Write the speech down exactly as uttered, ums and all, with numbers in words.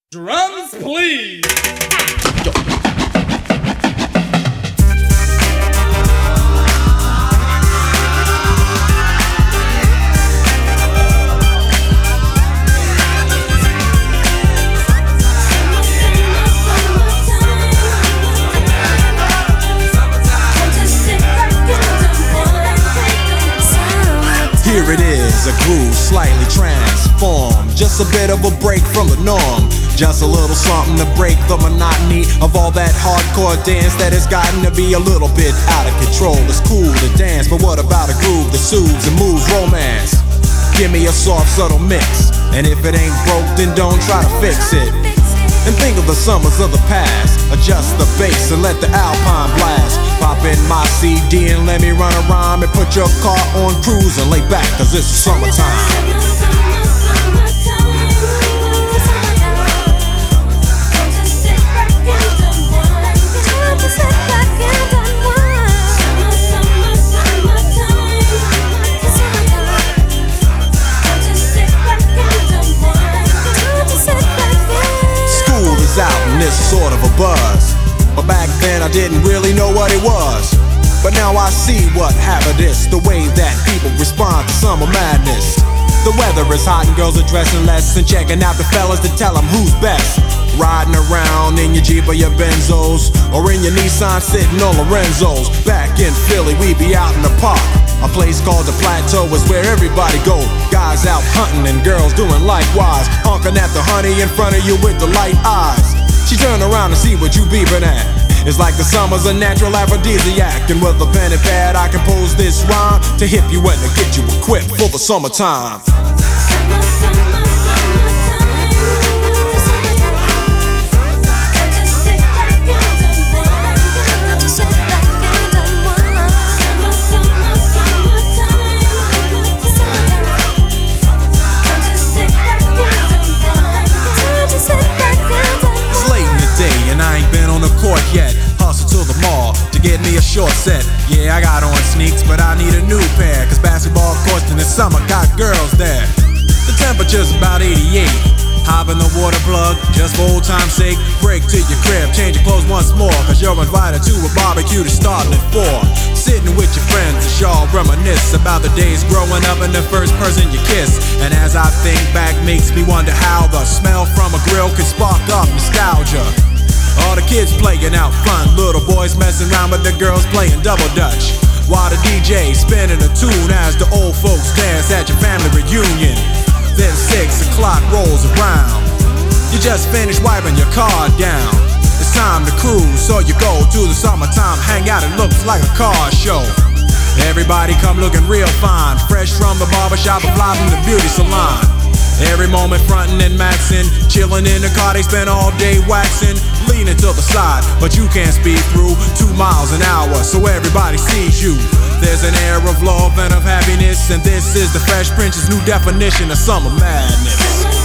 Drums, please. Here it is, a groove slightly transformed. Just a bit of a break from the norm. Just a little something to break the monotony of all that hardcore dance that has gotten to be a little bit out of control. It's cool to dance, but what about a groove that soothes and moves romance? Give me a soft, subtle mix, and if it ain't broke, then don't try to fix it. And think of the summers of the past. Adjust the bass and let the Alpine blast. Pop in my C D and let me run a rhyme and put your car on cruise and lay back, cause it's summertime. Out and it's sort of a buzz, but back then I didn't really know what it was. But now I see what happened is the way that people respond to summer madness. The weather is hot and girls are dressing less and checking out the fellas to tell them who's best. Riding around in your Jeep or your Benzos, or in your Nissan sitting on Lorenzo's. Back in Philly we be out in the park. A place called the Plateau is where everybody go. Guys out hunting and girls doing likewise, honking at the honey in front of you with the light eyes. She turn around and see what you beeping at. It's like the summer's a natural aphrodisiac, and with a pen and pad I compose this rhyme to hip you and to get you equipped for the summertime. Summer, summer, court yet, hustle to the mall to get me a short set. Yeah, I got on sneaks, but I need a new pair, cause basketball courts in the summer got girls there. The temperature's about eighty-eight. Hop in the water plug, just for old time's sake. Break to your crib, change your clothes once more, cause you're invited to a barbecue to start at four. Sitting with your friends as y'all reminisce about the days growing up and the first person you kiss. And as I think back, makes me wonder how the smell from a grill can spark up nostalgia. All the kids playing out front, little boys messing around with the girls playing double dutch, while the D J spinning a tune as the old folks dance at your family reunion. Then six o'clock rolls around, you just finished wiping your car down. It's time to cruise, so you go to the summertime hangout. It looks like a car show. Everybody come looking real fine, fresh from the barbershop or fly from the beauty salon. Every moment frontin' and maxin', chillin' in the car, they spend all day waxin'. Leaning to the side, but you can't speed through two miles an hour, so everybody sees you. There's an air of love and of happiness, and this is the Fresh Prince's new definition of summer madness.